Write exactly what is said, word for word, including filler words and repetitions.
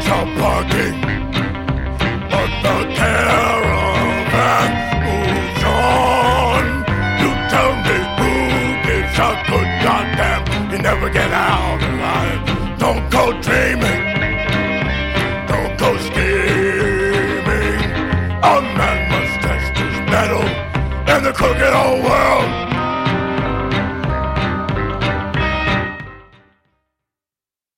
stop parking, but the caravan moves on. You tell me who gives a good goddamn? You never get out alive. Don't go dreaming, don't go scheming. A man must test his metal in the crooked old world.